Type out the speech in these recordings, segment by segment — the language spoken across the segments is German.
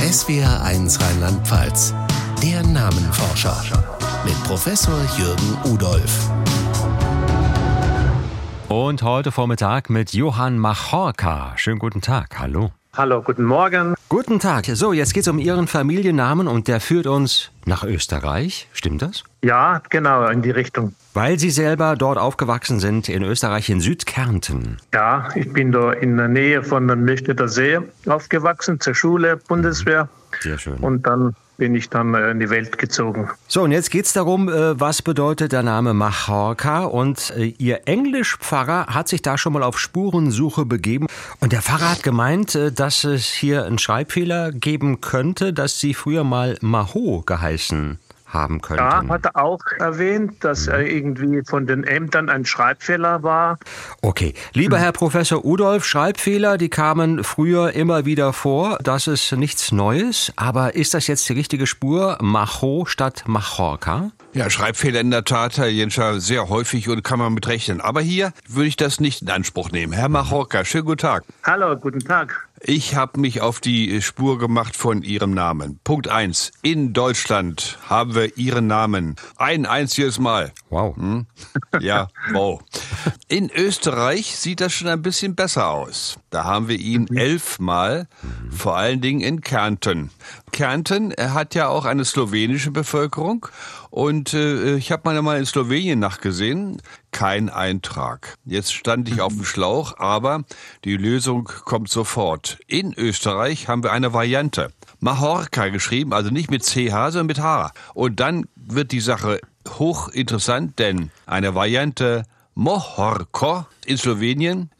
SWR1 Rheinland-Pfalz, der Namenforscher mit Professor Jürgen Udolph. Und heute Vormittag mit Johann Machorka. Schönen guten Tag, hallo. Hallo, guten Morgen. Guten Tag. So, jetzt geht es um Ihren Familiennamen und der führt uns nach Österreich. Stimmt das? Ja, genau, in die Richtung. Weil Sie selber dort aufgewachsen sind, in Österreich, in Südkärnten. Ja, ich bin da in der Nähe von dem Milchstädter See aufgewachsen, zur Schule, Bundeswehr. Sehr schön. Und dann bin ich dann in die Welt gezogen. So, und jetzt geht es darum, was bedeutet der Name Machorka? Und Ihr Englischpfarrer hat sich da schon mal auf Spurensuche begeben. Und der Pfarrer hat gemeint, dass es hier einen Schreibfehler geben könnte, dass Sie früher mal Maho geheißen haben könnten. Ja, hat er auch erwähnt, dass er irgendwie von den Ämtern ein Schreibfehler war. Okay. Lieber Herr Professor Udolph, Schreibfehler, die kamen früher immer wieder vor. Das ist nichts Neues. Aber ist das jetzt die richtige Spur? Macho statt Machorka? Ja, Schreibfehler in der Tat, Herr Jenscher, sehr häufig und kann man mit rechnen. Aber hier würde ich das nicht in Anspruch nehmen. Herr Machorka, schönen guten Tag. Hallo, guten Tag. Ich habe mich auf die Spur gemacht von Ihrem Namen. Punkt 1. In Deutschland haben wir Ihren Namen ein einziges Mal. Wow. Ja, wow. In Österreich sieht das schon ein bisschen besser aus. Da haben wir ihn 11 Mal, vor allen Dingen in Kärnten. Kärnten hat ja auch eine slowenische Bevölkerung und ich habe mal in Slowenien nachgesehen. Kein Eintrag. Jetzt stand ich auf dem Schlauch, aber die Lösung kommt sofort. In Österreich haben wir eine Variante. Machorka geschrieben, also nicht mit CH, sondern mit H. Und dann wird die Sache hochinteressant, denn eine Variante Mohorko in Slowenien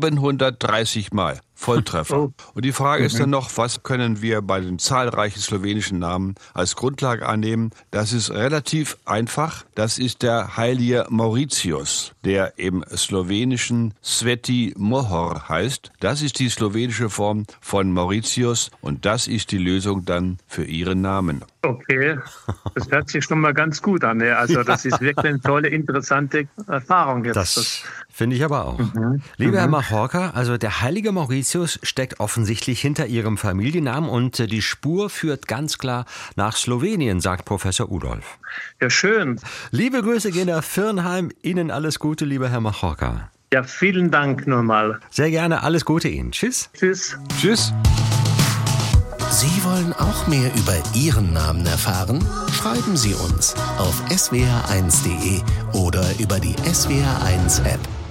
730 Mal. Volltreffer. Und die Frage ist dann noch, was können wir bei den zahlreichen slowenischen Namen als Grundlage annehmen? Das ist relativ einfach. Das ist der heilige Mauritius, der im slowenischen Sveti Mohor heißt. Das ist die slowenische Form von Mauritius und das ist die Lösung dann für Ihren Namen. Okay, das hört sich schon mal ganz gut an. Also das ist wirklich eine tolle, interessante Erfahrung jetzt. Das finde ich aber auch. Lieber Herr Machorka, also der heilige Mauritius steckt offensichtlich hinter Ihrem Familiennamen und die Spur führt ganz klar nach Slowenien, sagt Professor Udolph. Ja, schön. Liebe Grüße gehen nach Firnheim. Ihnen alles Gute, lieber Herr Machorka. Ja, vielen Dank nochmal. Sehr gerne, alles Gute Ihnen. Tschüss. Tschüss. Tschüss. Sie wollen auch mehr über Ihren Namen erfahren? Schreiben Sie uns auf swr1.de oder über die SWR1 App.